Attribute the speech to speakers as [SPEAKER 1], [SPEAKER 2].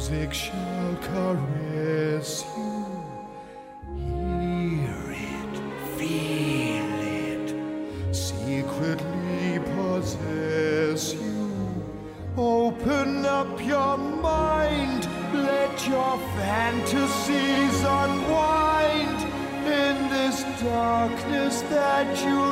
[SPEAKER 1] Music shall caress you. Hear it, feel it, secretly possess you. Open up your mind, let your fantasies unwind in this darkness that you